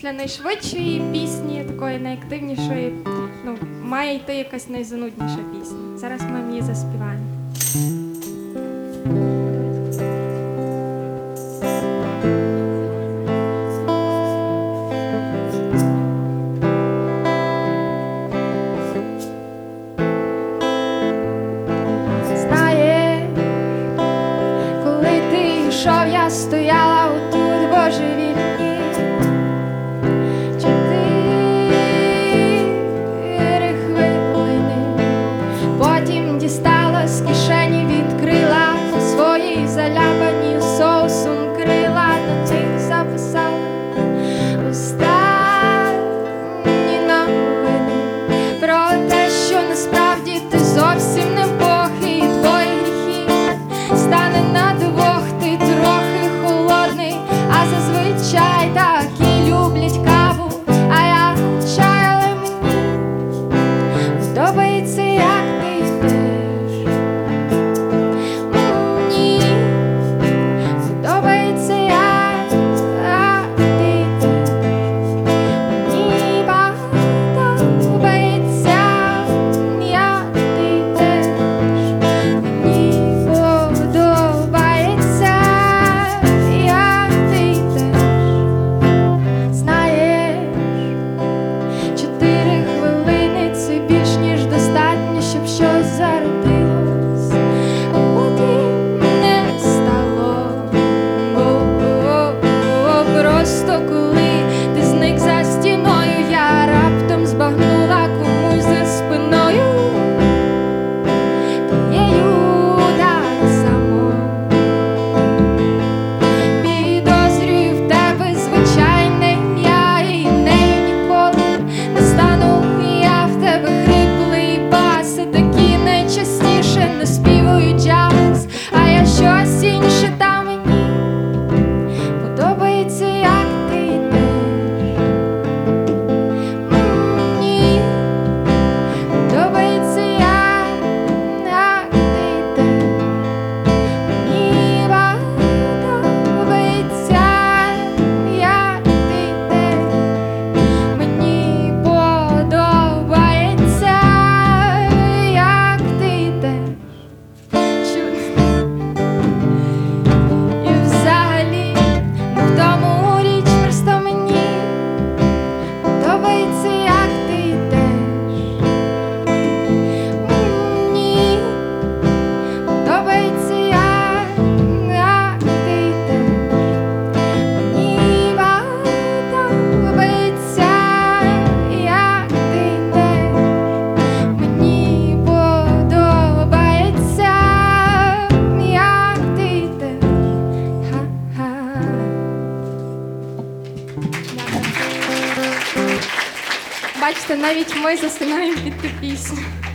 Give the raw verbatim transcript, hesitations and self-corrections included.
після найшвидшої пісні, такої найактивнішої, ну, має йти якась найзанудніша пісня. Зараз ми її заспіваємо. Йшов, я стояла отут божевільні чотири хвилини, потім дістала з кишені, відкрила свої заляпані соусом крила, на них записала останні новини про те, що насправді ти зовсім не Бог, і твої гріхи стане на двох. Ти трохи холодний, а зазвичай такі люблять каву, а я чай, але мені подобається, як ти йдеш. Мені подобається, як ти йдеш. Мені подобається, як ти йдеш. Мені подобається. Щоб щось зародилось, а потім не стало. О-о-о-о. Просто коли ти зник за стіною, я раптом збагнула комусь за спиною. Тією так само підозрюю в тебе звичайне ім'я, і нею ніколи не стану я. В тебе хриплий бас, такі найчастіше не співають джаз, а я щось інше, та мені подобається, як ти йдеш. Мені подобається, як ти йдеш. Мені подобається, як ти йдеш. Мені подобається, як ти йдеш. І взагалі не в тому річ, просто мені подобається, як ти йдеш. Мені подобається, як, як ти йдеш. Мені подобається, як ти йдеш. Мені подобається, як ти йдеш. Ха-ха. Бачите, навіть ми засинаємо під ту пісню.